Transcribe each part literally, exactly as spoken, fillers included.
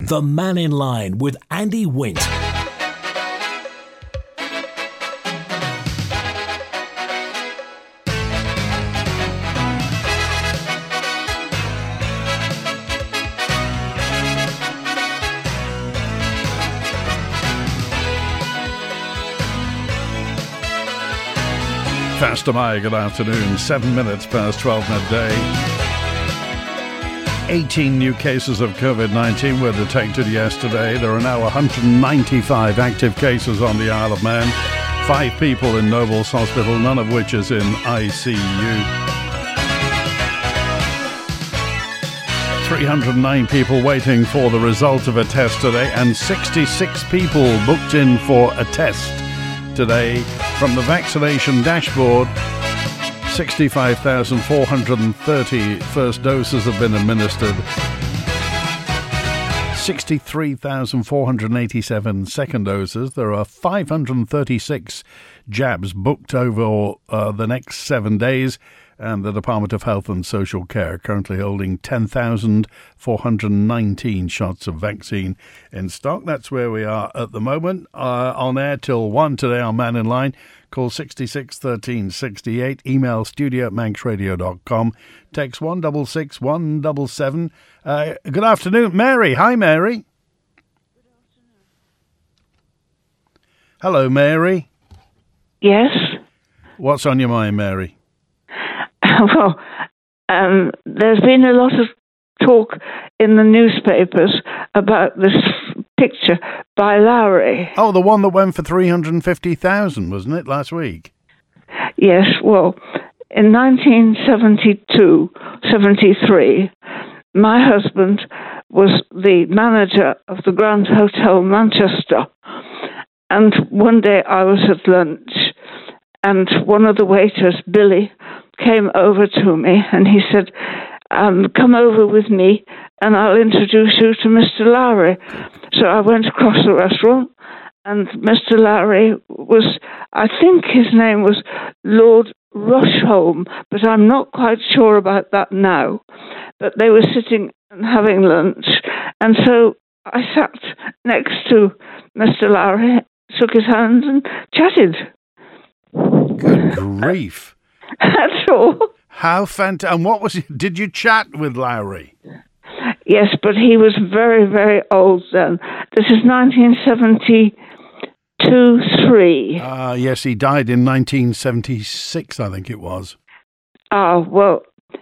The Man in Line with Andy Wint. Fast am I, good afternoon. Seven minutes past twelve midday. eighteen new cases of covid nineteen were detected yesterday. There are now one hundred ninety-five active cases on the Isle of Man. Five people in Nobles Hospital, none of which is in I C U. three hundred nine people waiting for the result of a test today, and sixty-six people booked in for a test today. From the vaccination dashboard, sixty-five thousand four hundred thirty first doses have been administered. sixty-three thousand four hundred eighty-seven second doses. There are five hundred thirty-six jabs booked over uh, the next seven days. And the Department of Health and Social Care currently holding ten thousand four hundred nineteen shots of vaccine in stock. That's where we are at the moment. Uh, on air till one today on Man in Line. Call sixty-six thirteen sixty-eight. Email studio at manx radio dot com. Text one six six one seven seven. Uh, good afternoon, Mary. Hi, Mary. Good afternoon. Hello, Mary. Yes. What's on your mind, Mary? Well, um, there's been a lot of talk in the newspapers about this picture by Lowry. Oh, the one that went for three hundred fifty thousand, wasn't it, last week? Yes, well, in nineteen seventy-two, seventy-three, my husband was the manager of the Grand Hotel Manchester. And one day I was at lunch, and one of the waiters, Billy, came over to me and he said, um, come over with me and I'll introduce you to Mister Lowry. So I went across the restaurant and Mister Lowry was, I think his name was Lord Rushholme, but I'm not quite sure about that now. But they were sitting and having lunch. And so I sat next to Mister Lowry, shook his hand and chatted. Good grief. That's all. How fantastic. And what was it? Did you chat with Lowry? Yes, but he was very, very old then. This is nineteen seventy-two three. Ah, uh, yes, he died in nineteen seventy-six, I think it was. Oh, well,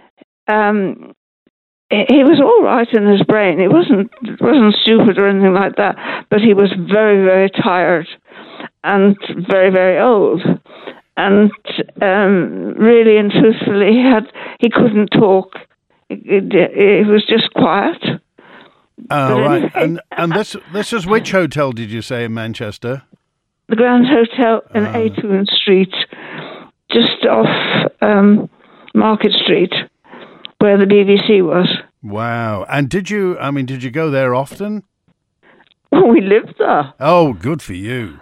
um, he was all right in his brain. He wasn't, wasn't stupid or anything like that, but he was very, very tired and very, very old. And um, really and truthfully, he had he couldn't talk. It, it, it was just quiet. Oh, right. Anyway, and and this this is which hotel did you say in Manchester? The Grand Hotel in uh. Aytoun Street, just off um, Market Street, where the B B C was. Wow. And did you, I mean, did you go there often? Oh, we lived there. Oh, good for you.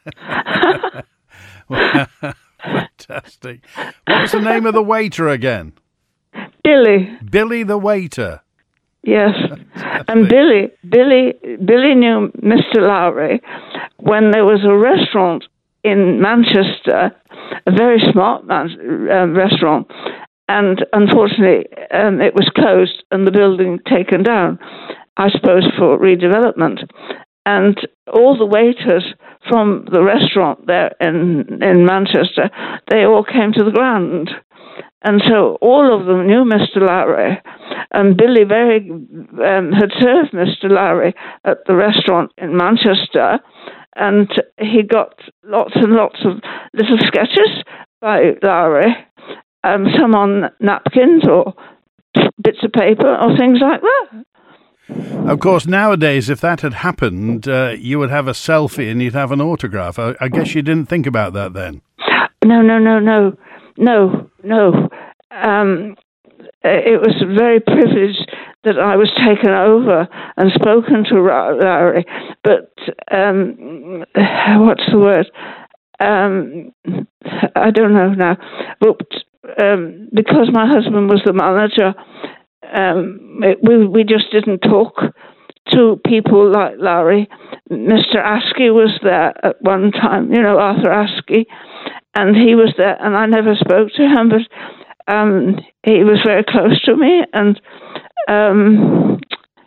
Fantastic. What was the name of the waiter again? Billy. Billy the waiter. Yes. Fantastic. And Billy, Billy, Billy knew Mister Lowry when there was a restaurant in Manchester, a very smart man, uh, restaurant, and unfortunately um, it was closed and the building taken down, I suppose for redevelopment. And all the waiters from the restaurant there in, in Manchester, they all came to the Grand. And so all of them knew Mister Lowry. And Billy very um, had served Mister Lowry at the restaurant in Manchester. And he got lots and lots of little sketches by Lowry, um, some on napkins or bits of paper or things like that. Of course, nowadays, if that had happened, uh, you would have a selfie and you'd have an autograph. I, I guess you didn't think about that then. No, no, no, no, no, no. Um, it was very privileged that I was taken over and spoken to Lowry. But um, what's the word? Um, I don't know now. But um, because my husband was the manager, Um, it, we we just didn't talk to people like Larry. Mister Askey was there at one time, you know, Arthur Askey, and he was there, and I never spoke to him, but um, he was very close to me, and um,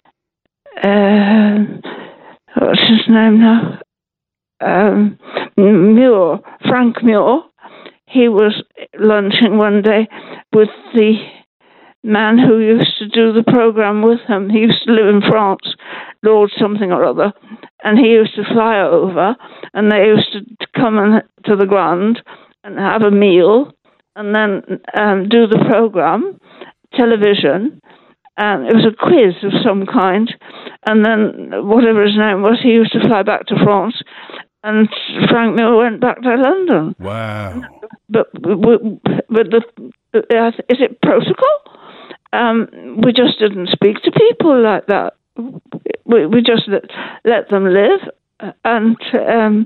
uh, what's his name now? Um, Muir, Frank Muir. He was lunching one day with the man who used to do the program with him. He used to live in France, Lord something or other, and he used to fly over, and they used to come in, to the Grand and have a meal, and then um, do the program, television, and it was a quiz of some kind, and then whatever his name was, he used to fly back to France, and Frank Muir went back to London. Wow. But, but, but the, uh, is it protocol? Um, we just didn't speak to people like that. We, we just let, let them live. And um,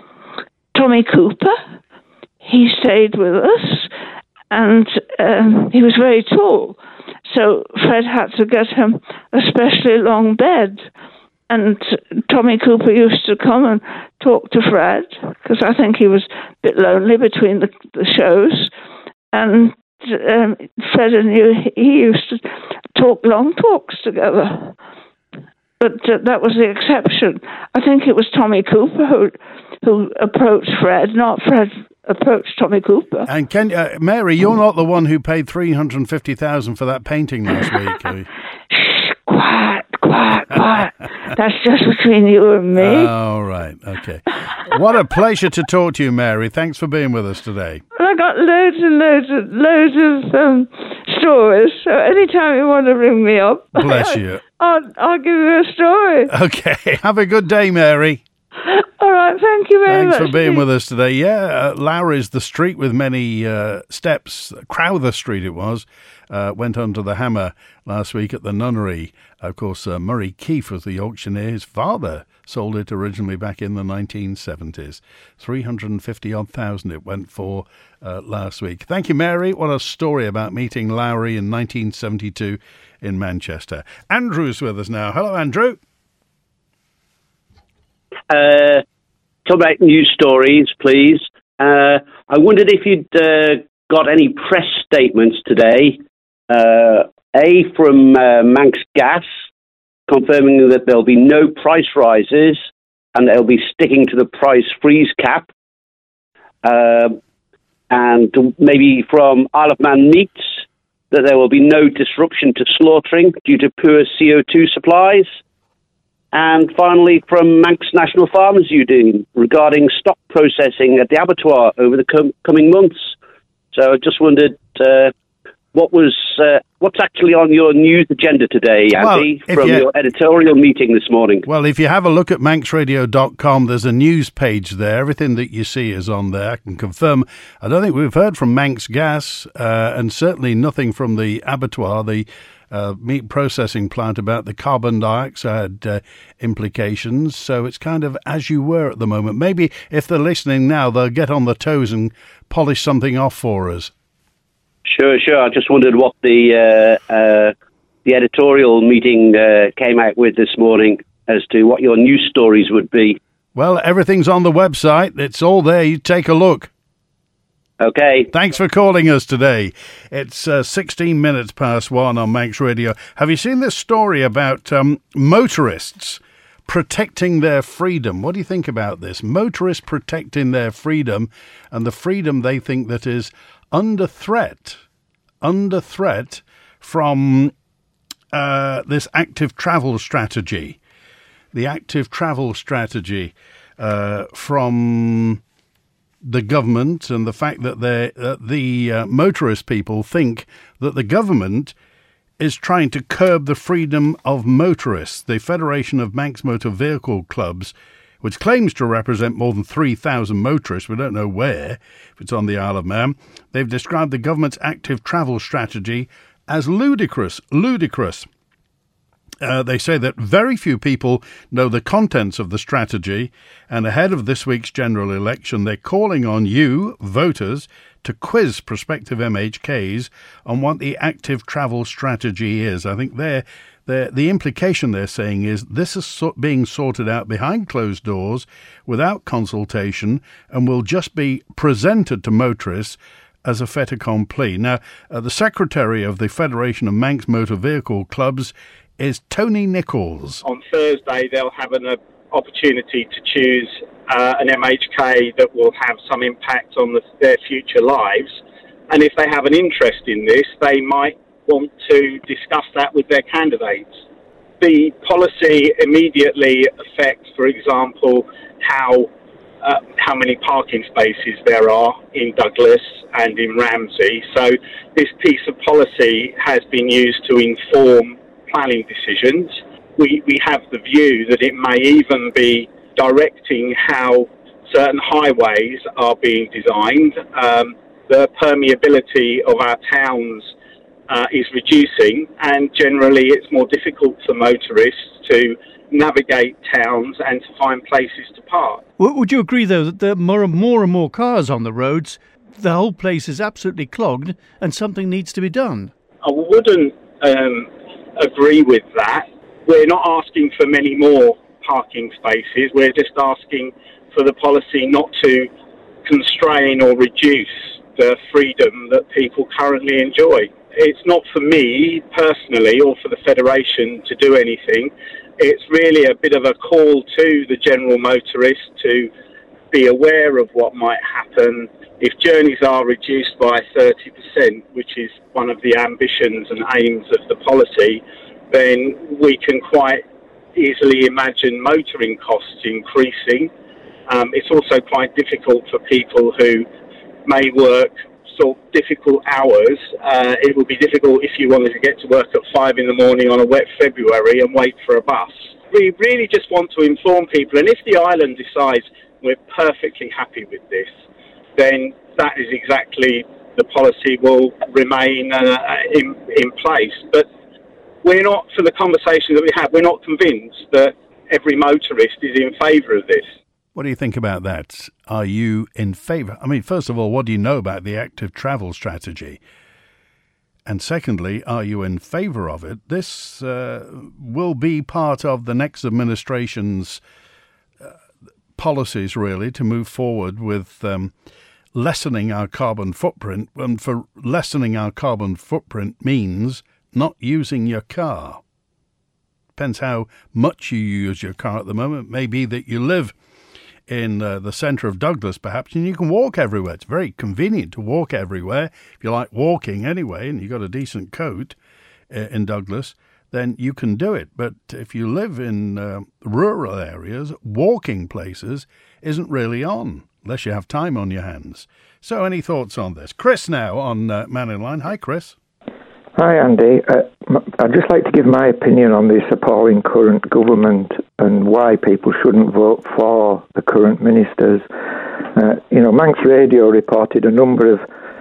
Tommy Cooper, he stayed with us, and um, he was very tall. So Fred had to get him a specially long bed. And Tommy Cooper used to come and talk to Fred, because I think he was a bit lonely between the, the shows. And um, Fred and you, he used to talk long talks together. But uh, that was the exception. I think it was Tommy Cooper who who approached Fred, not Fred approached Tommy Cooper. And can uh, Mary, you're not the one who paid three hundred fifty thousand dollars for that painting last week, are you? Shh, quiet, quiet, quiet. That's just between you and me. Oh, right, okay. What a pleasure to talk to you, Mary. Thanks for being with us today. I got loads and loads of loads of um, stories. So anytime you want to ring me up, bless you. I'll, I'll give you a story. Okay. Have a good day, Mary. All right. Thank you very Thanks much. Thanks for being with us today. Yeah, uh, Lowry's the street with many uh, steps. Crowther Street it was. Uh, went under the hammer last week at the Nunnery. Of course, uh, Murray Keefe was the auctioneer. His father sold it originally back in the nineteen seventies. three hundred fifty odd thousand it went for uh, last week. Thank you, Mary. What a story about meeting Lowry in nineteen seventy-two in Manchester. Andrew's with us now. Hello, Andrew. Uh, talk about news stories, please. Uh, I wondered if you'd uh, got any press statements today. Uh, A, from uh, Manx Gas, confirming that there'll be no price rises and they'll be sticking to the price freeze cap. Uh, and maybe from Isle of Man Meats, that there will be no disruption to slaughtering due to poor C O two supplies. And finally, from Manx National Farmers Union regarding stock processing at the abattoir over the com- coming months. So I just wondered uh, what was uh, what's actually on your news agenda today, Andy, well, from you, your editorial meeting this morning. Well, if you have a look at manx radio dot com, there's a news page there. Everything that you see is on there. I can confirm. I don't think we've heard from Manx Gas, uh, and certainly nothing from the abattoir, the Uh, meat processing plant, about the carbon dioxide uh, implications. So it's kind of as you were at the moment. Maybe if they're listening now, they'll get on the toes and polish something off for us. Sure, sure. I just wondered what the uh, uh, the editorial meeting uh, came out with this morning as to what your news stories would be. Well, everything's on the website. It's all there. You take a look. Okay. Thanks for calling us today. It's uh, sixteen minutes past one on Manx Radio. Have you seen this story about um, motorists protecting their freedom? What do you think about this? Motorists protecting their freedom, and the freedom they think that is under threat, under threat from uh, this active travel strategy. The active travel strategy uh, from the government, and the fact that uh, the uh, motorist people think that the government is trying to curb the freedom of motorists. The Federation of Manx Motor Vehicle Clubs, which claims to represent more than three thousand motorists, we don't know where, if it's on the Isle of Man, they've described the government's active travel strategy as ludicrous, ludicrous. Uh, they say that very few people know the contents of the strategy, and ahead of this week's general election, they're calling on you, voters, to quiz prospective M H Ks on what the active travel strategy is. I think they're The, the implication they're saying is this is so, being sorted out behind closed doors without consultation and will just be presented to motorists as a fait accompli. Now, uh, the secretary of the Federation of Manx Motor Vehicle Clubs is Tony Nichols. On Thursday, they'll have an uh, opportunity to choose uh, an M H K that will have some impact on the, their future lives. And if they have an interest in this, they might want to discuss that with their candidates. The policy immediately affects, for example, how uh, how many parking spaces there are in Douglas and in Ramsey. So this piece of policy has been used to inform planning decisions. We, we have the view that it may even be directing how certain highways are being designed. Um, the permeability of our towns uh, is reducing, and generally it's more difficult for motorists to navigate towns and to find places to park. Would you agree, though, that there are more and more and more cars on the roads? The whole place is absolutely clogged and something needs to be done. I wouldn't um, agree with that. We're not asking for many more parking spaces. We're just asking for the policy not to constrain or reduce the freedom that people currently enjoy. It's not for me personally or for the Federation to do anything. It's really a bit of a call to the general motorist to be aware of what might happen. If journeys are reduced by thirty percent, which is one of the ambitions and aims of the policy, then we can quite easily imagine motoring costs increasing. Um, it's also quite difficult for people who may work sort of difficult hours. Uh, it would be difficult if you wanted to get to work at five in the morning on a wet February and wait for a bus. We really just want to inform people, and if the island decides we're perfectly happy with this, then that is exactly the policy will remain uh, in, in place. But we're not, for the conversation that we have, we're not convinced that every motorist is in favour of this. What do you think about that? Are you in favour? I mean, first of all, what do you know about the active travel strategy? And secondly, are you in favour of it? This uh, will be part of the next administration's uh, policies, really, to move forward with um, lessening our carbon footprint. And for lessening our carbon footprint means not using your car. Depends how much you use your car at the moment. It may be that you live in uh, the centre of Douglas, perhaps, and you can walk everywhere. It's very convenient to walk everywhere. If you like walking anyway, and you've got a decent coat uh, in Douglas, then you can do it. But if you live in uh, rural areas, walking places isn't really on, unless you have time on your hands. So any thoughts on this? Chris now on uh, Man in Line. Hi, Chris. Hi, Andy. Uh, I'd just like to give my opinion on this appalling current government and why people shouldn't vote for the current ministers. Uh, you know, Manx Radio reported a number of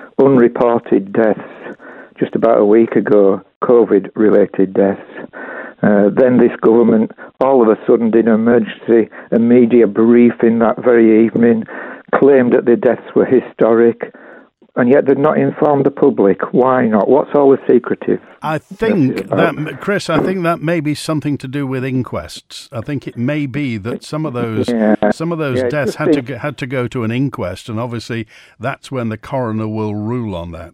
unreported deaths just about a week ago, COVID-related deaths. Uh, then this government all of a sudden did an emergency a media briefing that very evening, claimed that the deaths were historic, and yet they've not informed the public. Why not? What's all the secretive? I think that, Chris, I think that may be something to do with inquests. I think it may be that some of those yeah. some of those yeah, deaths had to get, had to go to an inquest, and obviously that's when the coroner will rule on that.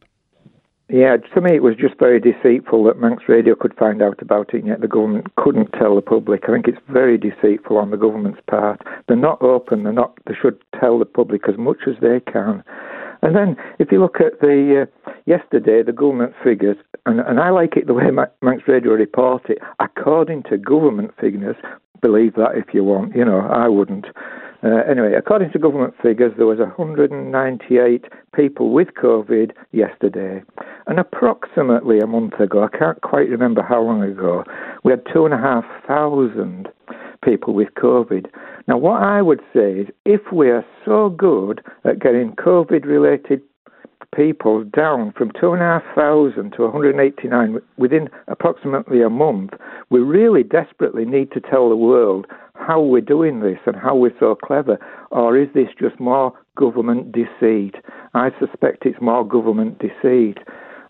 Yeah, to me it was just very deceitful that Manx Radio could find out about it, and yet the government couldn't tell the public. I think it's very deceitful on the government's part. They're not open. They're not. They should tell the public as much as they can. And then, if you look at the uh, yesterday, the government figures, and, and I like it the way Manx Radio report it, according to government figures, believe that if you want, you know, I wouldn't. Uh, anyway, according to government figures, there was one hundred ninety-eight people with COVID yesterday. And approximately a month ago, I can't quite remember how long ago, we had two and a half thousand people with COVID. Now, what I would say is, if we are so good at getting COVID-related people down from two and a half thousand to one hundred eighty-nine within approximately a month, we really desperately need to tell the world how we're doing this and how we're so clever. Or is this just more government deceit? I suspect it's more government deceit.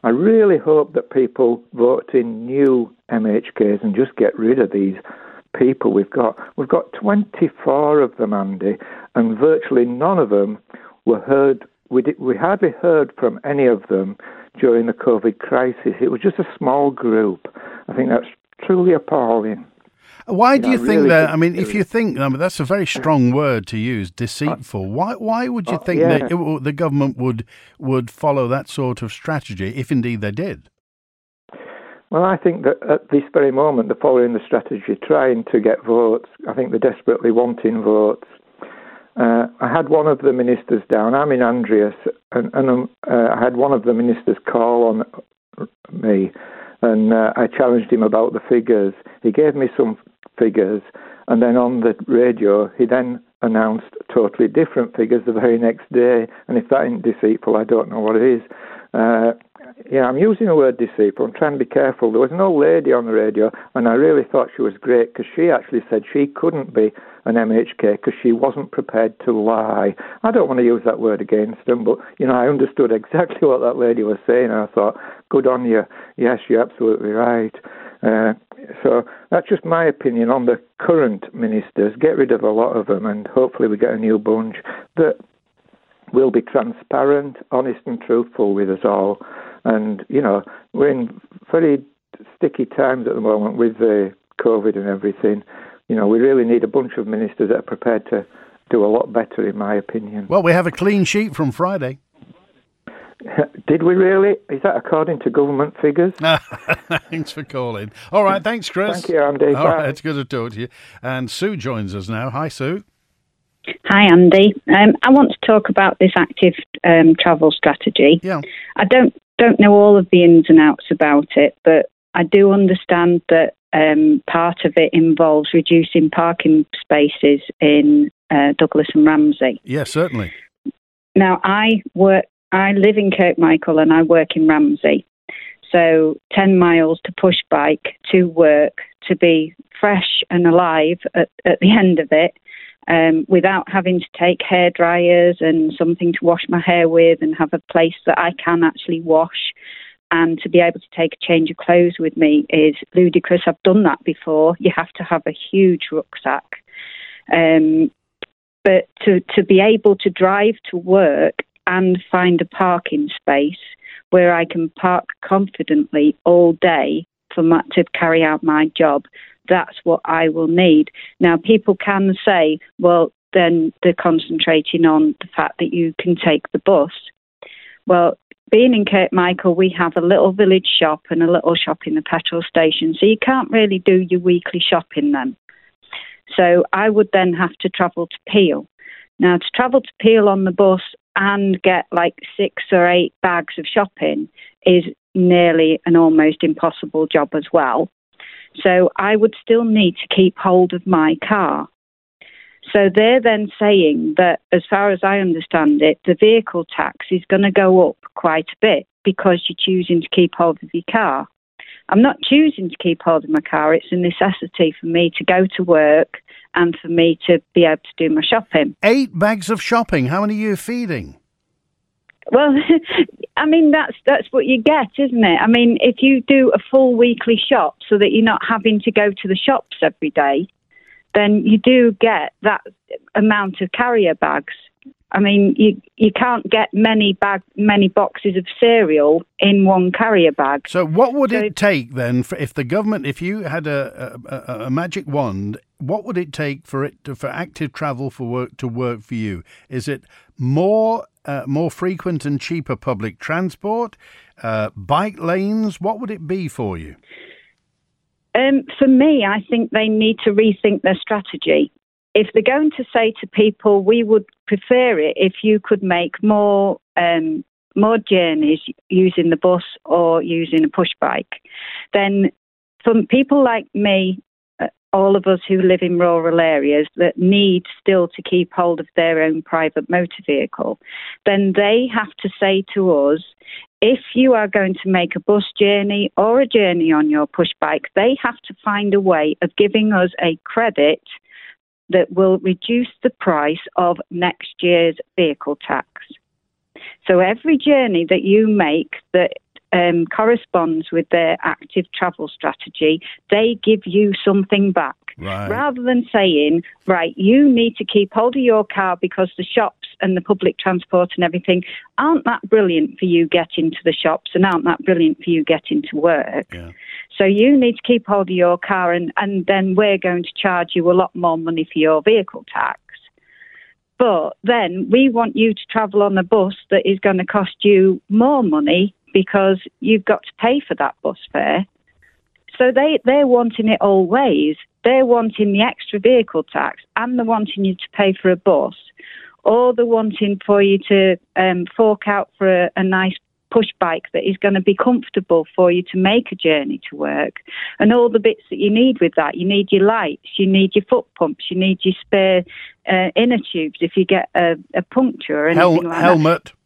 I really hope that people vote in new M H Ks and just get rid of these people we've got. We've got twenty-four of them, Andy, and virtually none of them were heard. We, did, we hardly heard from any of them during the COVID crisis. It was just a small group. I think that's truly appalling. Why you do know, you think really that? I mean, if you think, I mean, that's a very strong word to use, deceitful. Why why would you uh, think yeah. that it, the government would would follow that sort of strategy, if indeed they did? Well, I think that at this very moment, they're following the strategy, trying to get votes. I think they're desperately wanting votes. Uh, I had one of the ministers down. I'm in Andreas, and, and um, uh, I had one of the ministers call on me, and uh, I challenged him about the figures. He gave me some figures, and then on the radio, he then announced totally different figures the very next day. And if that ain't deceitful, I don't know what it is. Uh, yeah, I'm using the word deceitful. I'm trying to be careful. There was an old lady on the radio, and I really thought she was great because she actually said she couldn't be an M H K because she wasn't prepared to lie. I don't want to use that word against them, but, you know, I understood exactly what that lady was saying, and I thought, good on you. Yes, you're absolutely right. Uh, so that's just my opinion on the current ministers. Get rid of a lot of them, and hopefully we get a new bunch that will be transparent, honest and truthful with us all. And, you know, we're in very sticky times at the moment with the COVID and everything. You know, we really need a bunch of ministers that are prepared to do a lot better, in my opinion. Well, we have a clean sheet from Friday. Did we really? Is that according to government figures? Thanks for calling. All right, thanks, Chris. Thank you, Andy. All Bye. right, it's good to talk to you. And Sue joins us now. Hi, Sue. Hi, Andy. Um, I want to talk about this active um, travel strategy. Yeah. I don't don't know all of the ins and outs about it, but I do understand that um, part of it involves reducing parking spaces in uh, Douglas and Ramsey. Yes, certainly. Now, I work. I live in Kirkmichael and I work in Ramsey. So ten miles to push bike to work to be fresh and alive at, at the end of it, um, without having to take hair dryers and something to wash my hair with and have a place that I can actually wash and to be able to take a change of clothes with me is ludicrous. I've done that before. You have to have a huge rucksack. Um, but to, to be able to drive to work and find a parking space where I can park confidently all day for my, to carry out my job, that's what I will need. Now, people can say, well, then they're concentrating on the fact that you can take the bus. Well, being in Kirkmichael, we have a little village shop and a little shop in the petrol station, so you can't really do your weekly shopping then. So I would then have to travel to Peel. Now, to travel to Peel on the bus and get like six or eight bags of shopping is nearly an almost impossible job as well. So I would still need to keep hold of my car. So they're then saying that, as far as I understand it, the vehicle tax is going to go up quite a bit because you're choosing to keep hold of your car. I'm not choosing to keep hold of my car. It's a necessity for me to go to work and for me to be able to do my shopping. Eight bags of shopping. How many are you feeding? Well, I mean, that's that's what you get, isn't it? I mean, if you do a full weekly shop so that you're not having to go to the shops every day, then you do get that amount of carrier bags. I mean, you you can't get many bag many boxes of cereal in one carrier bag. So what would so it take then, for, if the government, if you had a, a, a magic wand, what would it take for it to, for active travel for work to work for you? Is it more uh, more frequent and cheaper public transport, uh, bike lanes? What would it be for you? Um, for me, I think they need to rethink their strategy. If they're going to say to people, we would prefer it if you could make more um, more journeys using the bus or using a push bike, then for people like me, uh, all of us who live in rural areas that need still to keep hold of their own private motor vehicle, then they have to say to us, if you are going to make a bus journey or a journey on your push bike, they have to find a way of giving us a credit that will reduce the price of next year's vehicle tax. So every journey that you make that um, corresponds with their active travel strategy, they give you something back. Right. Rather than saying, right, you need to keep hold of your car because the shops and the public transport and everything aren't that brilliant for you getting to the shops and aren't that brilliant for you getting to work. Yeah. So you need to keep hold of your car, and, and then we're going to charge you a lot more money for your vehicle tax. But then we want you to travel on a bus that is going to cost you more money because you've got to pay for that bus fare. So they, they're wanting it all ways. They're wanting the extra vehicle tax, and they're wanting you to pay for a bus, or they're wanting for you to um, fork out for a, a nice push bike that is going to be comfortable for you to make a journey to work, and all the bits that you need with that. You need your lights, you need your foot pumps, you need your spare uh, inner tubes if you get a, a puncture or anything Hel- like helmet. that.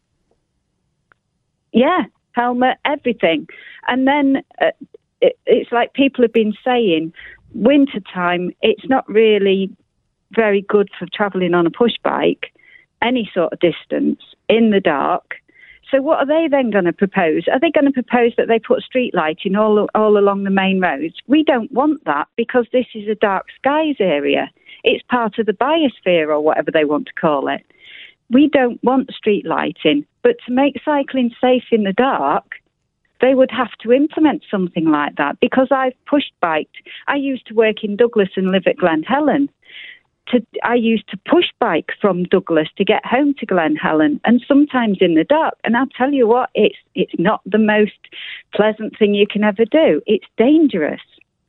Yeah, helmet, everything. And then uh, it, it's like people have been saying, wintertime, it's not really very good for travelling on a push bike, any sort of distance, in the dark. So what are they then going to propose? Are they going to propose that they put street lighting all, all along the main roads? We don't want that because this is a dark skies area. It's part of the biosphere or whatever they want to call it. We don't want street lighting, but to make cycling safe in the dark, they would have to implement something like that, because I've pushed biked. I used to work in Douglas and live at Glen Helen. To, I used to push bike from Douglas to get home to Glen Helen, and sometimes in the dark. And I'll tell you what, it's it's not the most pleasant thing you can ever do. It's dangerous.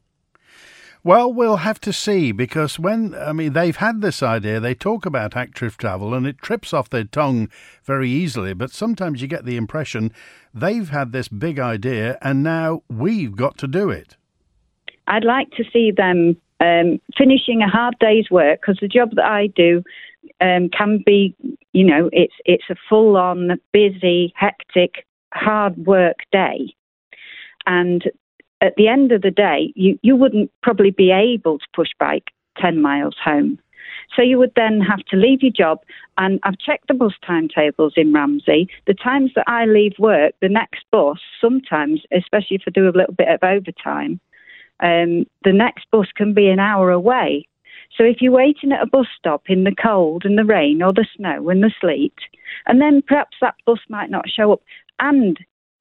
Well, we'll have to see, because when, I mean, they've had this idea, they talk about active travel and it trips off their tongue very easily, but sometimes you get the impression they've had this big idea and now we've got to do it. I'd like to see them um, finishing a hard day's work, because the job that I do um, can be, you know, it's it's a full-on, busy, hectic, hard work day. And at the end of the day, you, you wouldn't probably be able to push bike ten miles home. So you would then have to leave your job. And I've checked the bus timetables in Ramsey. The times that I leave work, the next bus, sometimes, especially if I do a little bit of overtime, um, the next bus can be an hour away. So if you're waiting at a bus stop in the cold and the rain or the snow and the sleet, and then perhaps that bus might not show up. And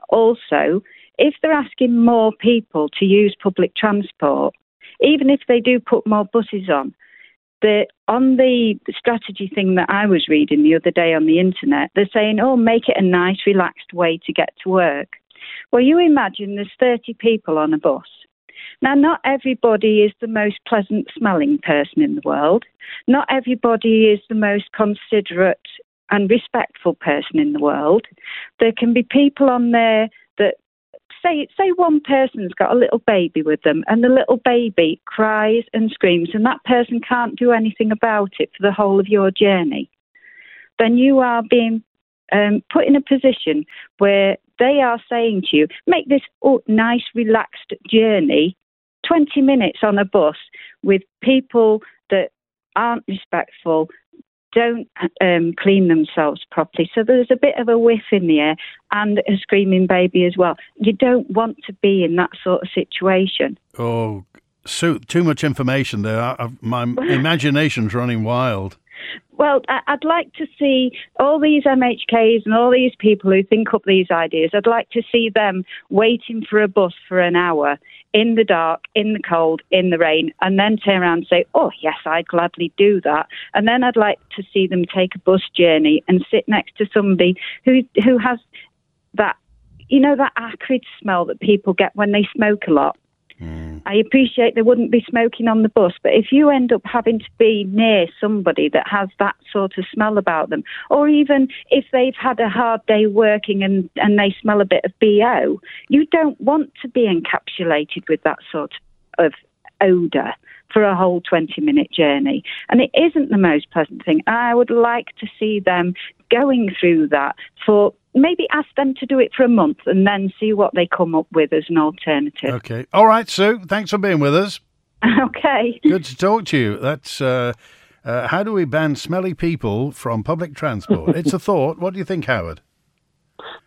also, if they're asking more people to use public transport, even if they do put more buses on, the, on the strategy thing that I was reading the other day on the internet, they're saying, oh, make it a nice, relaxed way to get to work. Well, you imagine there's thirty people on a bus. Now, not everybody is the most pleasant smelling person in the world. Not everybody is the most considerate and respectful person in the world. There can be people on there that Say, say one person's got a little baby with them and the little baby cries and screams and that person can't do anything about it for the whole of your journey. Then you are being um, put in a position where they are saying to you, make this oh, nice, relaxed journey, twenty minutes on a bus with people that aren't respectful, don't um, clean themselves properly. So there's a bit of a whiff in the air and a screaming baby as well. You don't want to be in that sort of situation. Oh, Sue, too much information there. I, my imagination's running wild. Well, I'd like to see all these M H Ks and all these people who think up these ideas, I'd like to see them waiting for a bus for an hour in the dark, in the cold, in the rain, and then turn around and say, oh, yes, I'd gladly do that. And then I'd like to see them take a bus journey and sit next to somebody who who has that, you know, that acrid smell that people get when they smoke a lot. Mm. I appreciate they wouldn't be smoking on the bus, but if you end up having to be near somebody that has that sort of smell about them, or even if they've had a hard day working and, and they smell a bit of B O, you don't want to be encapsulated with that sort of odour for a whole twenty-minute journey. And it isn't the most pleasant thing. I would like to see them going through that for... Maybe ask them to do it for a month and then see what they come up with as an alternative. Okay. All right, Sue. Thanks for being with us. Okay. Good to talk to you. That's uh, uh, how do we ban smelly people from public transport? It's a thought. What do you think, Howard?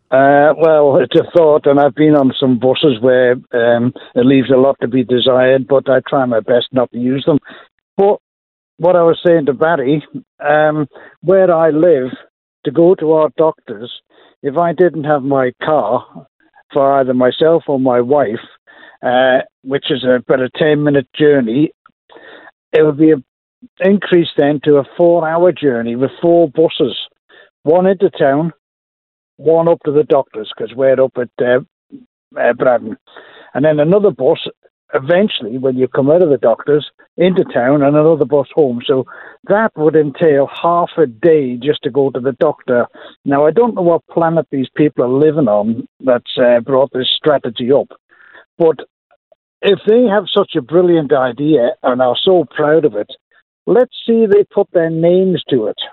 Uh, well, it's a thought, and I've been on some buses where um, it leaves a lot to be desired, but I try my best not to use them. But what I was saying to Barry, um, where I live, to go to our doctors, if I didn't have my car for either myself or my wife, uh, which is about a ten-minute journey, it would be a, increased then to a four-hour journey with four buses, one into town, one up to the doctors, because we're up at uh, uh, Braddon. And then another bus, eventually, when you come out of the doctors, into town, and another bus home. So that would entail half a day just to go to the doctor. Now, I don't know what planet these people are living on that's uh, brought this strategy up. But if they have such a brilliant idea and are so proud of it, let's see they put their names to it.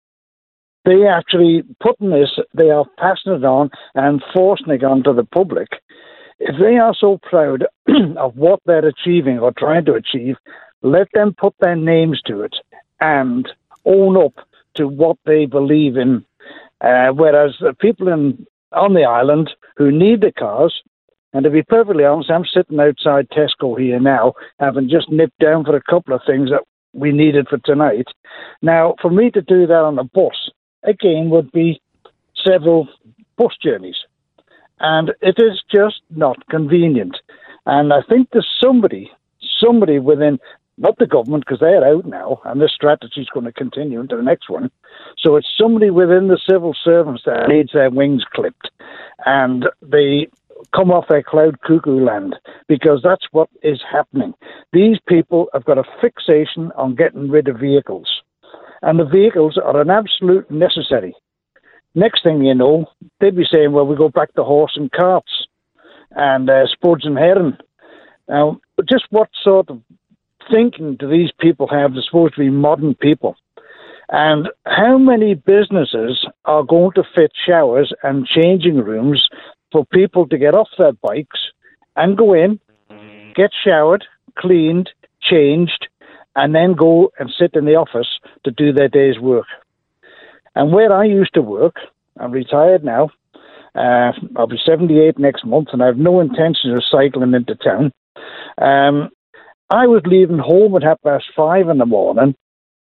They actually putting this, they are passing it on and forcing it on to the public. If they are so proud of what they're achieving or trying to achieve, let them put their names to it and own up to what they believe in. Uh, whereas the people in on the island who need the cars, and to be perfectly honest, I'm sitting outside Tesco here now, having just nipped down for a couple of things that we needed for tonight. Now, for me to do that on a bus, again, would be several bus journeys. And it is just not convenient. And I think there's somebody, somebody within, not the government, because they're out now, and this strategy is going to continue into the next one. So it's somebody within the civil servants that needs their wings clipped. And they come off their cloud cuckoo land, because that's what is happening. These people have got a fixation on getting rid of vehicles. And the vehicles are an absolute necessary. Next thing you know, they'd be saying, well, we go back to horse and carts and uh, spuds and herring. Now, just what sort of thinking do these people have? They're supposed to be modern people. And how many businesses are going to fit showers and changing rooms for people to get off their bikes and go in, get showered, cleaned, changed, and then go and sit in the office to do their day's work? And where I used to work, I'm retired now, uh, I'll be seventy-eight next month, and I have no intention of cycling into town. Um, I was leaving home at half past five in the morning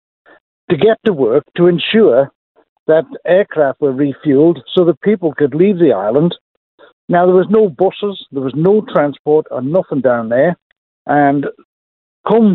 to get to work to ensure that aircraft were refueled so that people could leave the island. Now, there was no buses, there was no transport or nothing down there. And come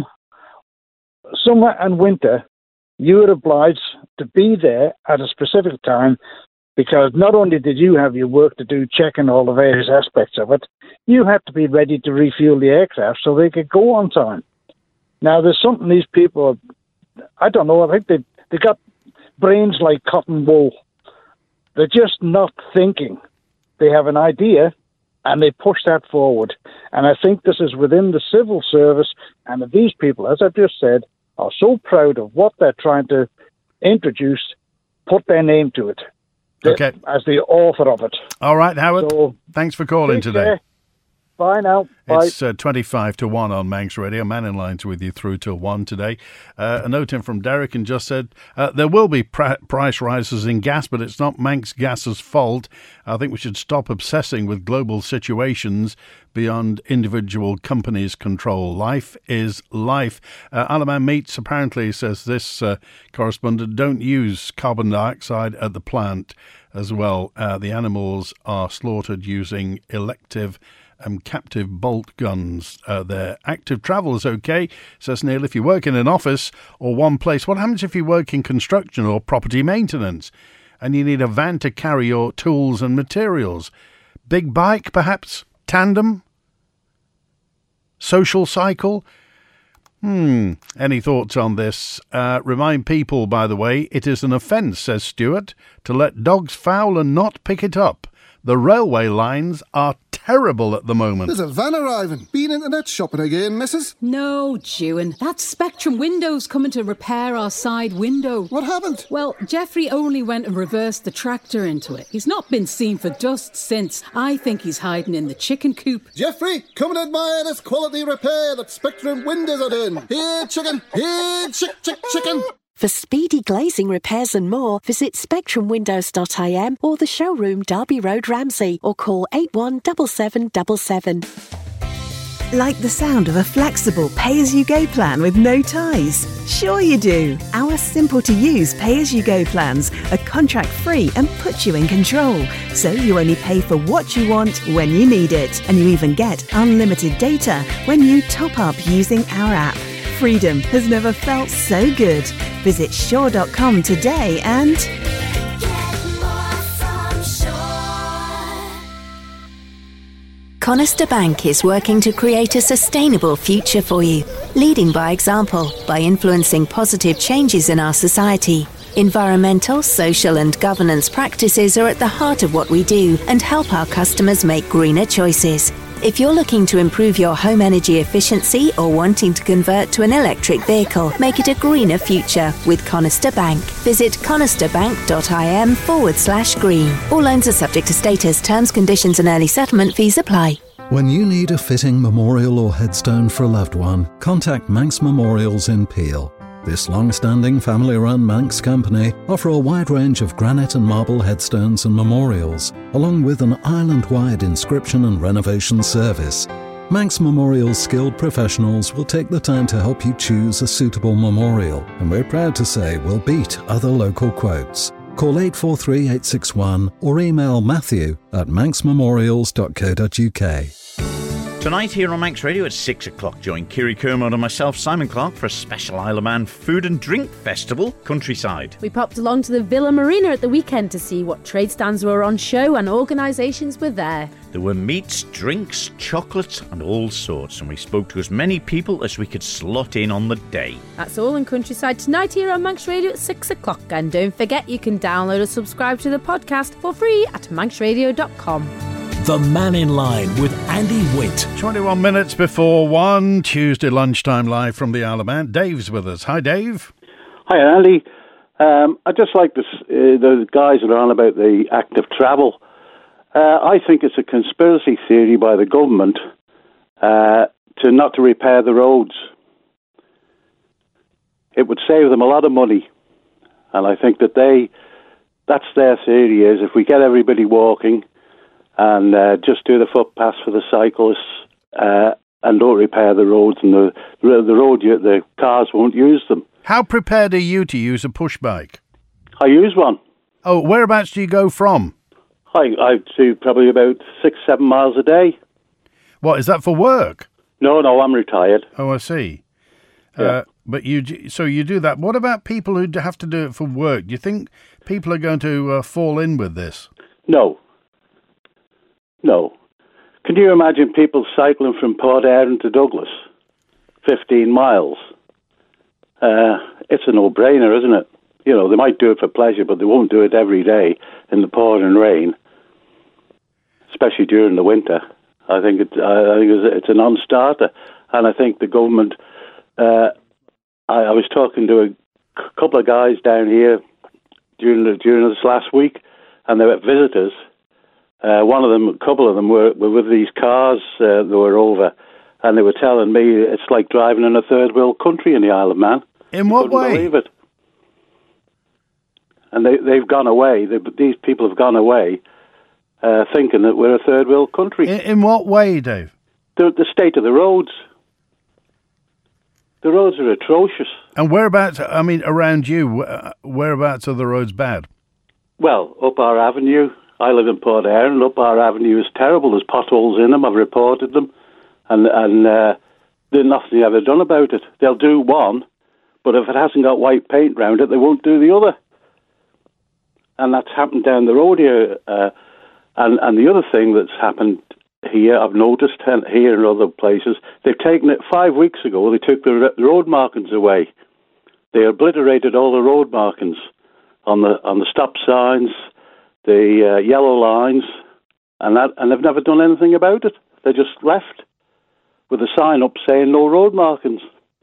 summer and winter, you were obliged to be there at a specific time, because not only did you have your work to do checking all the various aspects of it, you had to be ready to refuel the aircraft so they could go on time. Now, there's something these people, I don't know, I think they they got brains like cotton wool. They're just not thinking. They have an idea and they push that forward. And I think this is within the civil service, and that these people, as I've just said, are so proud of what they're trying to introduce, put their name to it. Okay. As the author of it. All right, Howard. So, thanks for calling today. Care. Bye now. Bye. It's uh, twenty-five to one on Manx Radio. Man in Line's with you through till one today. Uh, a note in from Derek and just said, uh, there will be pr- price rises in gas, but it's not Manx Gas's fault. I think we should stop obsessing with global situations beyond individual companies' control. Life is life. Uh, Alaman Meats apparently, says this uh, correspondent, don't use carbon dioxide at the plant as well. Uh, the animals are slaughtered using elective Um, captive bolt guns. Uh, their active travel is okay, says Neil, if you work in an office or one place. What happens if you work in construction or property maintenance and you need a van to carry your tools and materials? Big bike, perhaps? Tandem? Social cycle? Hmm, any thoughts on this? Uh, remind people, by the way, it is an offence, says Stuart, to let dogs foul and not pick it up. The railway lines are terrible at the moment. There's a van arriving. Been internet shopping again, missus? No, Jewin. That's Spectrum Windows coming to repair our side window. What happened? Well, Jeffrey only went and reversed the tractor into it. He's not been seen for dust since. I think he's hiding in the chicken coop. Jeffrey, come and admire this quality repair that Spectrum Windows are doing. Here, chicken. Here, chick, chick, chicken. For speedy glazing repairs and more, visit spectrum windows dot I M or the showroom Derby Road, Ramsey, or call eight one seven seven seven seven. Like the sound of a flexible pay-as-you-go plan with no ties? Sure you do. Our simple-to-use pay-as-you-go plans are contract-free and put you in control. So you only pay for what you want when you need it. And you even get unlimited data when you top up using our app. Freedom has never felt so good. Visit Sure dot com today and... Conister Bank is working to create a sustainable future for you, leading by example by influencing positive changes in our society. Environmental, social and governance practices are at the heart of what we do and help our customers make greener choices. If you're looking to improve your home energy efficiency or wanting to convert to an electric vehicle, make it a greener future with Conister Bank. Visit conisterbank.im forward slash green. All loans are subject to status, terms, conditions and early settlement fees apply. When you need a fitting memorial or headstone for a loved one, contact Manx Memorials in Peel. This long-standing family-run Manx company offer a wide range of granite and marble headstones and memorials, along with an island-wide inscription and renovation service. Manx Memorials skilled professionals will take the time to help you choose a suitable memorial, and we're proud to say we'll beat other local quotes. Call eight four three eight six one or email matthew at manx memorials dot co dot uk. Tonight here on Manx Radio at six o'clock, join Kiri Kermode and myself, Simon Clark, for a special Isle of Man food and drink festival, Countryside. We popped along to the Villa Marina at the weekend to see what trade stands were on show and organisations were there. There were meats, drinks, chocolates and all sorts, and we spoke to as many people as we could slot in on the day. That's all in Countryside tonight here on Manx Radio at six o'clock. And don't forget, you can download or subscribe to the podcast for free at manx radio dot com. The Man in Line with Andy Wint. twenty-one minutes before one, Tuesday lunchtime live from the Isle of Man. Dave's with us. Hi, Dave. Hi, Andy. Um, I just like this, uh, the guys that are on about the active travel. Uh, I think it's a conspiracy theory by the government uh, to not to repair the roads. It would save them a lot of money. And I think that they, that's their theory is if we get everybody walking and uh, just do the footpaths for the cyclists uh, and don't repair the roads, and the the road the cars won't use them. How prepared are you to use a push bike? I use one. Oh, whereabouts do you go from? I I do probably about six, seven miles a day. What, is that for work? No, no, I'm retired. Oh, I see. Yeah. Uh, but you d- so you do that. What about people who d- have to do it for work? Do you think people are going to uh, fall in with this? No. No. Can you imagine people cycling from Port Erin to Douglas? fifteen miles. Uh, it's a no-brainer, isn't it? You know, they might do it for pleasure, but they won't do it every day in the pouring rain, especially during the winter. I think, it, I think it's a non-starter. And I think the government... Uh, I, I was talking to a c- couple of guys down here during, the, during this last week, and they were visitors. Uh, one of them, a couple of them were, were with these cars uh, that were over, and they were telling me it's like driving in a third world country in the Isle of Man. In what Couldn't way? Believe it. And they, they've gone away. They, these people have gone away uh, thinking that we're a third world country. In, in what way, Dave? The, the state of the roads. The roads are atrocious. And whereabouts, I mean, around you, uh, whereabouts are the roads bad? Well, up our avenue. I live in Port Erin. Up our avenue is terrible. There's potholes in them. I've reported them. And and uh, there's nothing ever done about it. They'll do one, but if it hasn't got white paint round it, they won't do the other. And that's happened down the road here. Uh, and, and the other thing that's happened here, I've noticed here and other places, they've taken it five weeks ago, they took the road markings away. They obliterated all the road markings on the on the stop signs, the uh, yellow lines, and that, and they've never done anything about it. They just left with a sign up saying no road markings.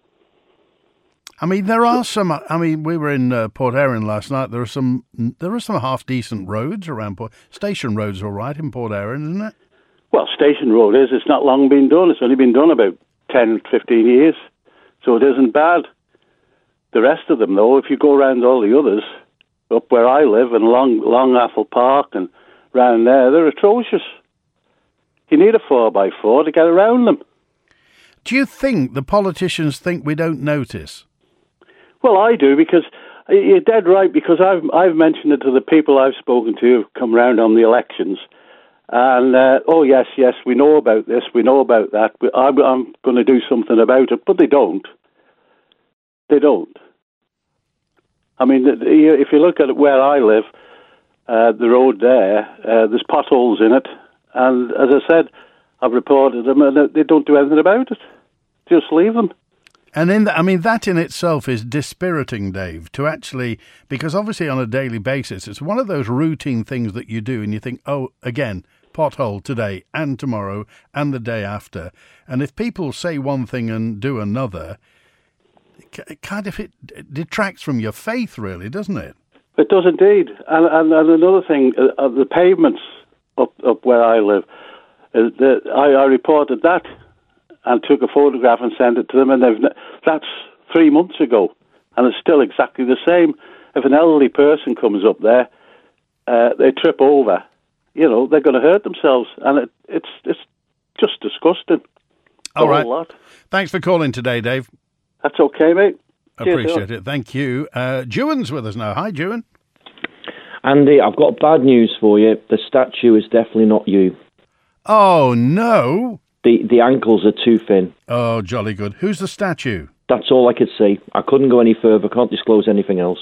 I mean, there are some. I mean, we were in uh, Port Erin last night. There are some. There are some half decent roads around Port. Station Road's all right in Port Erin, isn't it? Well, Station Road is. It's not long been done. It's only been done about ten, fifteen years, so it isn't bad. The rest of them, though, if you go around all the others, up where I live, and along, along Apple Park and round there, they're atrocious. You need a four by four to get around them. Do you think the politicians think we don't notice? Well, I do, because you're dead right, because I've I've mentioned it to the people I've spoken to who've come round on the elections. And, uh, oh, yes, yes, we know about this, we know about that, but I'm, I'm going to do something about it. But they don't. They don't. I mean, if you look at where I live, uh, the road there, uh, there's potholes in it. And as I said, I've reported them, and they don't do anything about it. Just leave them. And in the, I mean, that in itself is dispiriting, Dave, to actually, because obviously on a daily basis, it's one of those routine things that you do, and you think, oh, again, pothole today and tomorrow and the day after. And if people say one thing and do another, it kind of it detracts from your faith, really, doesn't it? It does indeed. And, and, and another thing, uh, the pavements up, up where I live, uh, the, I, I reported that and took a photograph and sent it to them, and they've, that's three months ago, and it's still exactly the same. If an elderly person comes up there, uh, they trip over, you know, they're going to hurt themselves, and it, it's it's just disgusting. All right. Lot. Thanks for calling today, Dave. That's okay, mate. Appreciate it. Thank you. Uh, Dewan's with us now. Hi, Dewan. Andy, I've got bad news for you. The statue is definitely not you. Oh, no. The the ankles are too thin. Oh, jolly good. Who's the statue? That's all I could see. I couldn't go any further. Can't disclose anything else.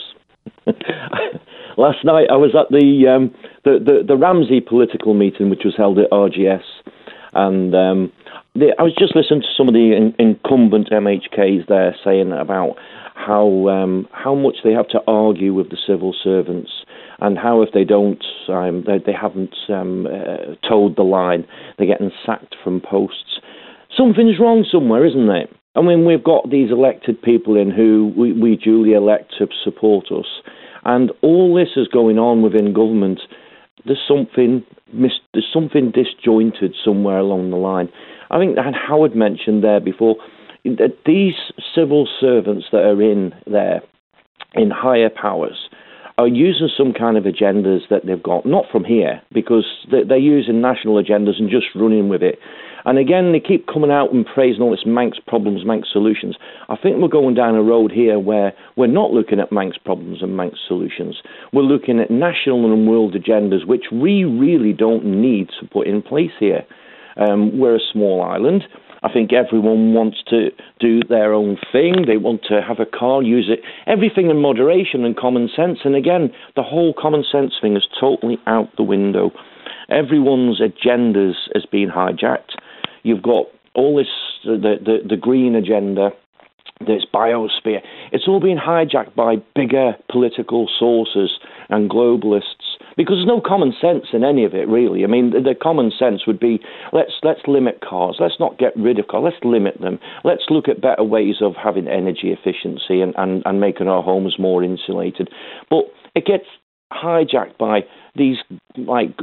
Last night I was at the, um, the, the, the Ramsey political meeting, which was held at R G S, and um, the, I was just listening to some of the in, incumbent M H Ks there saying about how um, how much they have to argue with the civil servants, and how if they don't, um, they, they haven't um, uh, toed the line, they're getting sacked from posts. Something's wrong somewhere, isn't there? I mean, we've got these elected people in who we, we duly elect to support us, and all this is going on within government. There's something mis- there's something disjointed somewhere along the line. I think that Howard mentioned there before that these civil servants that are in there, in higher powers, are using some kind of agendas that they've got, not from here, because they're using national agendas and just running with it. And again, they keep coming out and praising all this Manx problems, Manx solutions. I think we're going down a road here where we're not looking at Manx problems and Manx solutions. We're looking at national and world agendas, which we really don't need to put in place here. Um, we're a small island. I think everyone wants to do their own thing. They want to have a car, use it, everything in moderation and common sense. And again, the whole common sense thing is totally out the window. Everyone's agendas has been hijacked. You've got all this, the, the, the green agenda, this biosphere. It's all been hijacked by bigger political sources and globalists, because there's no common sense in any of it, really. I mean, the, the common sense would be, let's let's limit cars. Let's not get rid of cars. Let's limit them. Let's look at better ways of having energy efficiency and, and, and making our homes more insulated. But it gets hijacked by these, like,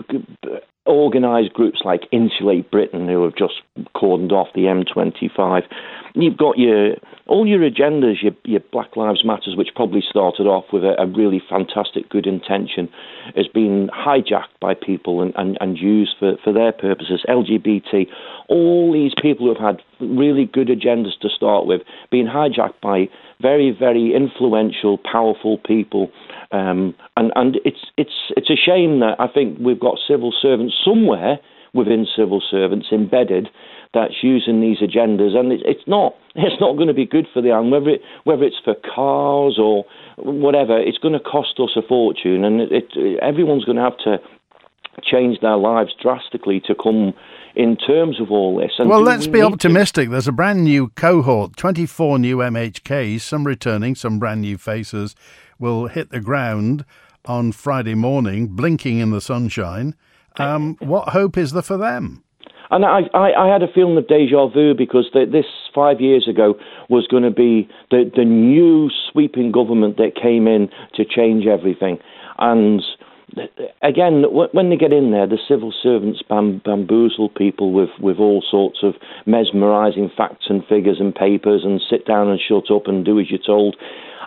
organised groups like Insulate Britain, who have just cordoned off the M twenty-five. You've got your all your agendas, your, your Black Lives Matters, which probably started off with a, a really fantastic good intention, has been hijacked by people and, and, and used for, for their purposes. L G B T, all these people who have had really good agendas to start with, being hijacked by very, very influential, powerful people. Um, and and it's it's it's a shame that I think we've got civil servants somewhere within civil servants embedded that's using these agendas, and it, it's not it's not going to be good for the island. Whether it whether it's for cars or whatever, it's going to cost us a fortune, and it, it, everyone's going to have to change their lives drastically to come in terms of all this. And well, let's we be optimistic. To... There's a brand new cohort, twenty-four new M H Ks, some returning, some brand new faces, will hit the ground on Friday morning, blinking in the sunshine. Um, what hope is there for them? And I, I, I had a feeling of deja vu, because the, this five years ago was going to be the, the new sweeping government that came in to change everything. And again, when they get in there, the civil servants bam, bamboozle people with, with all sorts of mesmerising facts and figures and papers, and sit down and shut up and do as you're told.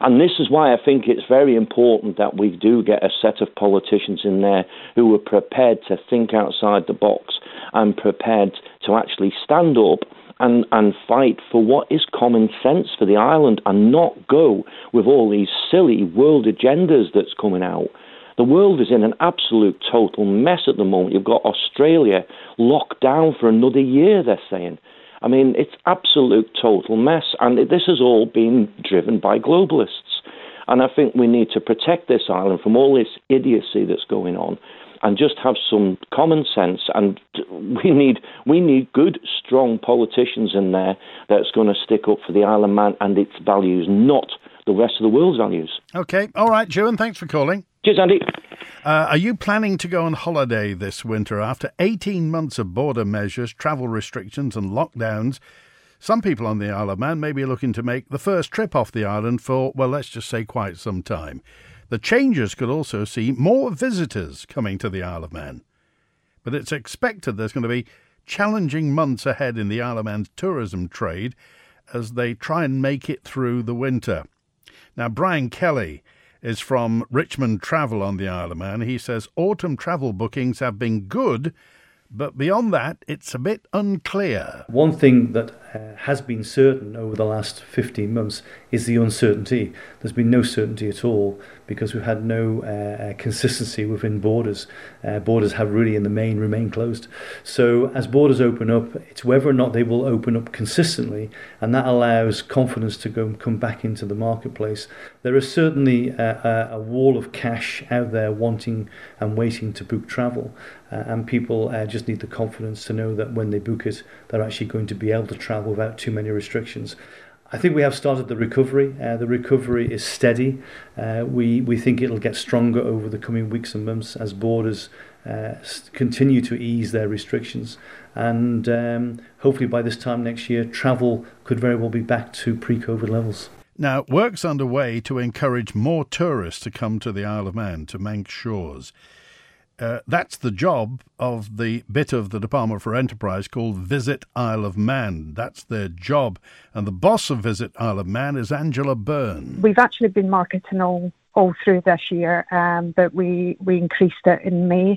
And this is why I think it's very important that we do get a set of politicians in there who are prepared to think outside the box and prepared to actually stand up and, and fight for what is common sense for the island and not go with all these silly world agendas that's coming out. The world is in an absolute total mess at the moment. You've got Australia locked down for another year, they're saying. I mean, it's absolute total mess, and this has all been driven by globalists. And I think we need to protect this island from all this idiocy that's going on and just have some common sense. And we need we need good, strong politicians in there that's going to stick up for the island man and its values, not the rest of the world's values. OK. All right, Ewan, thanks for calling. Cheers, Andy. Uh, are you planning to go on holiday this winter after eighteen months of border measures, travel restrictions and lockdowns? Some people on the Isle of Man may be looking to make the first trip off the island for, well, let's just say quite some time. The changes could also see more visitors coming to the Isle of Man. But it's expected there's going to be challenging months ahead in the Isle of Man's tourism trade as they try and make it through the winter. Now, Brian Kelly is from Richmond Travel on the Isle of Man. He says autumn travel bookings have been good, but beyond that, it's a bit unclear. One thing that uh, has been certain over the last fifteen months is the uncertainty. There's been no certainty at all because we've had no uh, consistency within borders. Uh, borders have really, in the main, remained closed. So as borders open up, it's whether or not they will open up consistently, and that allows confidence to go and come back into the marketplace. There is certainly a, a, a wall of cash out there wanting and waiting to book travel, uh, and people uh, just need the confidence to know that when they book it, they're actually going to be able to travel without too many restrictions. I think we have started the recovery. Uh, the recovery is steady. Uh, we, we think it'll get stronger over the coming weeks and months as borders uh, continue to ease their restrictions. And um, hopefully by this time next year, travel could very well be back to pre-COVID levels. Now, work's underway to encourage more tourists to come to the Isle of Man, to Manx Shores. Uh, that's the job of the bit of the Department for Enterprise called Visit Isle of Man. That's their job. And the boss of Visit Isle of Man is Angela Byrne. We've actually been marketing all, all through this year, um, but we, we increased it in May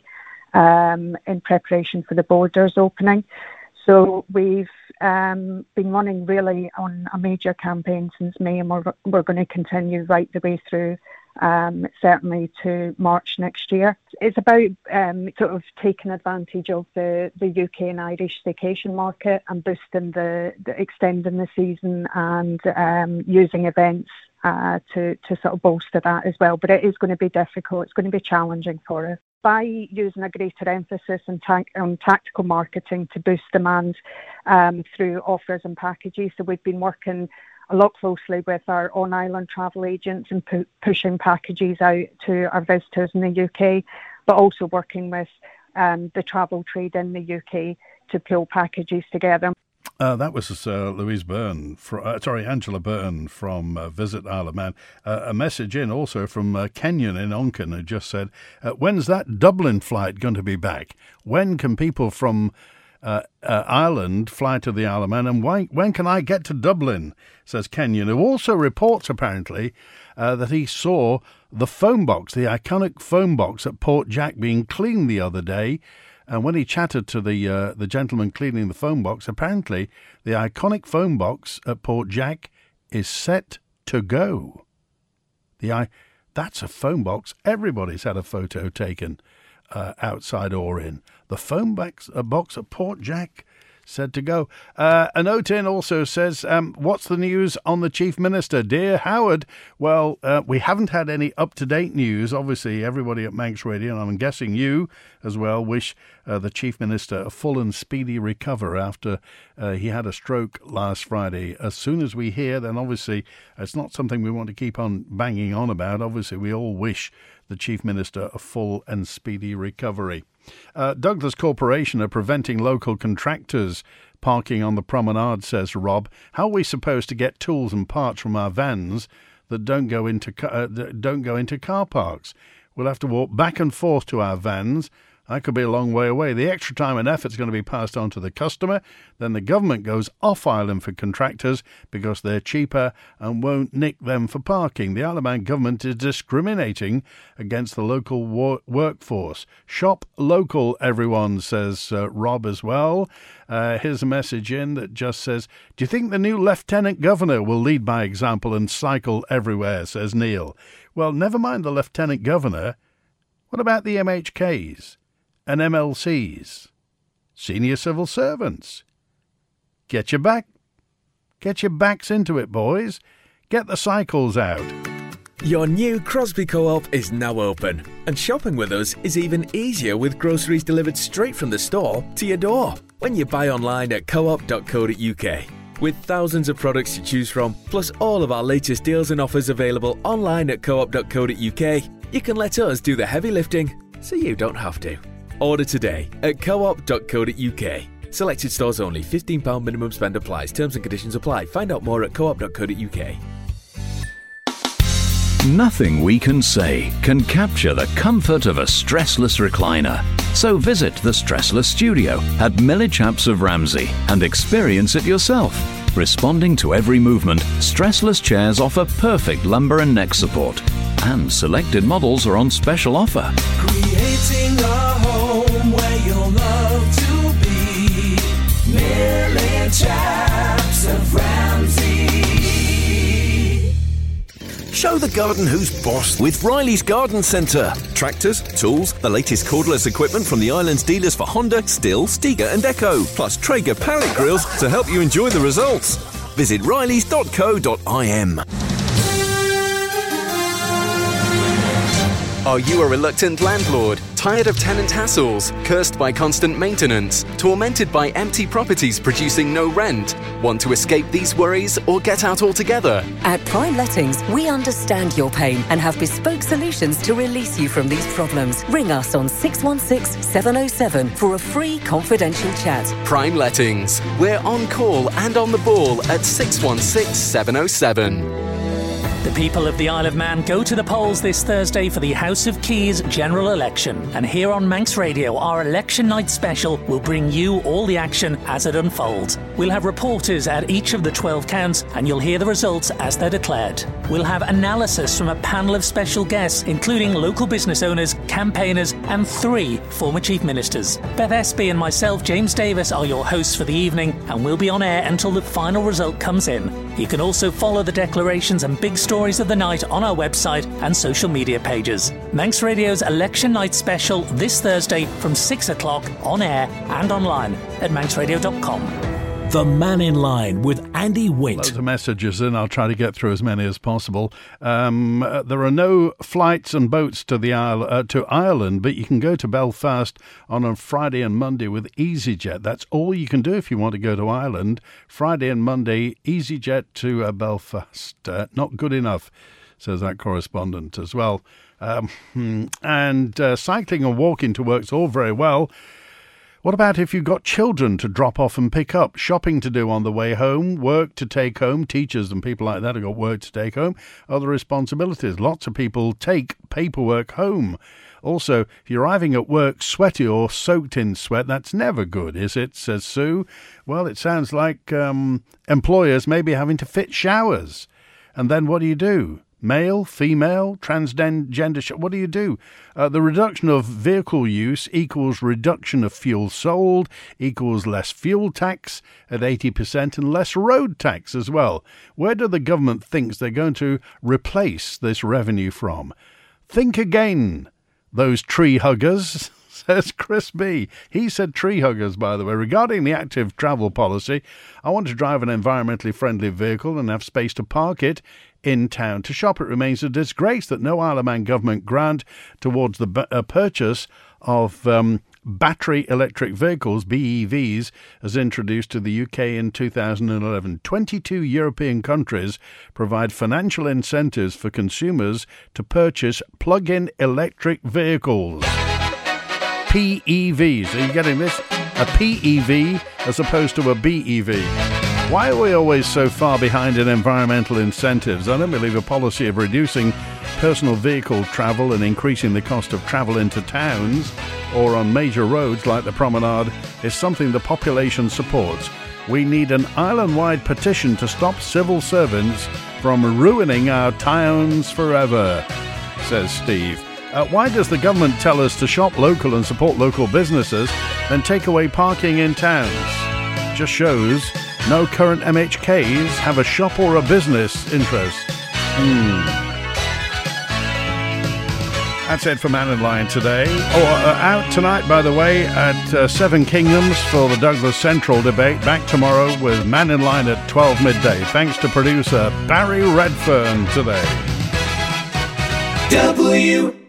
um, in preparation for the borders opening. So we've um, been running really on a major campaign since May, and we're, we're going to continue right the way through. Um, certainly to March next year. It's about um, sort of taking advantage of the, the U K and Irish staycation market and boosting the, the extending the season and um, using events uh, to, to sort of bolster that as well. But it is going to be difficult. It's going to be challenging for us. By using a greater emphasis on, ta- on tactical marketing to boost demand um, through offers and packages. So we've been working a lot closely with our on-island travel agents and pu- pushing packages out to our visitors in the U K, but also working with um, the travel trade in the U K to pull packages together. Uh, that was uh, Louise Byrne, fr- uh, sorry, Angela Byrne from uh, Visit Isle of Man. Uh, a message in also from uh, Kenyon in Onken who just said, uh, when's that Dublin flight going to be back? When can people from Uh, uh, Ireland fly to the Isle of Man, and why, when can I get to Dublin, says Kenyon, who also reports apparently uh, that he saw the phone box, the iconic phone box at Port Jack being cleaned the other day, and when he chatted to the uh, the gentleman cleaning the phone box, apparently the iconic phone box at Port Jack is set to go. The I- That's a phone box. Everybody's had a photo taken Uh, outside or in. The phone box, uh, box at Port Jack said to go. Uh, a note in also says, um, what's the news on the Chief Minister? Dear Howard, well, uh, we haven't had any up-to-date news. Obviously, everybody at Manx Radio, and I'm guessing you as well, wish uh, the Chief Minister a full and speedy recover after uh, he had a stroke last Friday. As soon as we hear, then obviously it's not something we want to keep on banging on about. Obviously, we all wish the Chief Minister a full and speedy recovery. Uh, Douglas Corporation are preventing local contractors parking on the promenade, says Rob. How are we supposed to get tools and parts from our vans that don't go into uh, that don't go into car parks? We'll have to walk back and forth to our vans That could be a long way away. The extra time and effort is going to be passed on to the customer. Then the government goes off island for contractors because they're cheaper and won't nick them for parking. The Isle of Man government is discriminating against the local wo- workforce. Shop local, everyone, says uh, Rob as well. Uh, here's a message in that just says, do you think the new Lieutenant Governor will lead by example and cycle everywhere, says Neil. Well, never mind the Lieutenant Governor. What about the M H Ks and M L Cs? Senior civil servants. Get your back. Get your backs into it, boys. Get the cycles out. Your new Crosby Co-op is now open, and shopping with us is even easier with groceries delivered straight from the store to your door when you buy online at co op dot co dot u k. With thousands of products to choose from, plus all of our latest deals and offers available online at co op dot co dot u k, you can let us do the heavy lifting so you don't have to. Order today at co op dot co dot u k. Selected stores only. fifteen pounds minimum spend applies. Terms and conditions apply. Find out more at co op dot co dot u k. Nothing we can say can capture the comfort of a stressless recliner. So visit the Stressless Studio at Millichaps of Ramsey and experience it yourself. Responding to every movement, stressless chairs offer perfect lumbar and neck support. And selected models are on special offer. Creating a home where you'll love to be. Millichaps of Ramsey. Show the garden who's boss with Riley's Garden Centre. Tractors, tools, the latest cordless equipment from the island's dealers for Honda, Stihl, Stiga and Echo, plus Traeger pallet grills to help you enjoy the results. Visit rileys dot co dot i m. Are you a reluctant landlord, tired of tenant hassles, cursed by constant maintenance, tormented by empty properties producing no rent? Want to escape these worries or get out altogether? At Prime Lettings, we understand your pain and have bespoke solutions to release you from these problems. Ring us on six one six, seven oh seven for a free confidential chat. Prime Lettings. We're on call and on the ball at six one six, seven oh seven. The people of the Isle of Man go to the polls this Thursday for the House of Keys general election. And here on Manx Radio, our election night special will bring you all the action as it unfolds. We'll have reporters at each of the twelve counts and you'll hear the results as they're declared. We'll have analysis from a panel of special guests, including local business owners, campaigners and three former Chief Ministers. Beth Espy and myself, James Davis, are your hosts for the evening and we'll be on air until the final result comes in. You can also follow the declarations and big stories of the night on our website and social media pages. Manx Radio's Election Night Special this Thursday from six o'clock on air and online at manx radio dot com. The Man in Line with Andy Witt. Loads of messages in. I'll try to get through as many as possible. Um, uh, there are no flights and boats to the Isle, uh, to Ireland, but you can go to Belfast on a Friday and Monday with EasyJet. That's all you can do if you want to go to Ireland. Friday and Monday, EasyJet to uh, Belfast. Uh, not good enough, says that correspondent as well. Um, and uh, cycling and walking to work's all very well. What about if you've got children to drop off and pick up, shopping to do on the way home, work to take home, teachers and people like that have got work to take home, other responsibilities. Lots of people take paperwork home. Also, if you're arriving at work sweaty or soaked in sweat, that's never good, is it, says Sue? Well, it sounds like um, employers may be having to fit showers. And then what do you do? Male, female, transgender, what do you do? Uh, the reduction of vehicle use equals reduction of fuel sold, equals less fuel tax at eighty percent and less road tax as well. Where do the government think they're going to replace this revenue from? Think again, those tree huggers, says Chris B. He said tree huggers, by the way. Regarding the active travel policy, I want to drive an environmentally friendly vehicle and have space to park it in town to shop. It remains a disgrace that no Isle of Man government grant towards the b- uh, purchase of um, battery electric vehicles, B E Vs, as introduced to the U K in two thousand eleven. twenty-two European countries provide financial incentives for consumers to purchase plug-in electric vehicles. P E Vs. Are you getting this? A P E V as opposed to a B E V. Why are we always so far behind in environmental incentives? I don't believe a policy of reducing personal vehicle travel and increasing the cost of travel into towns or on major roads like the Promenade is something the population supports. We need an island-wide petition to stop civil servants from ruining our towns forever, says Steve. Uh, why does the government tell us to shop local and support local businesses and take away parking in towns? Just shows no current M H Ks have a shop or a business interest. Hmm. That's it for Man and Lion today. Oh, uh, out tonight, by the way, at uh, Seven Kingdoms for the Douglas Central debate. Back tomorrow with Man and Lion at twelve midday. Thanks to producer Barry Redfern today. W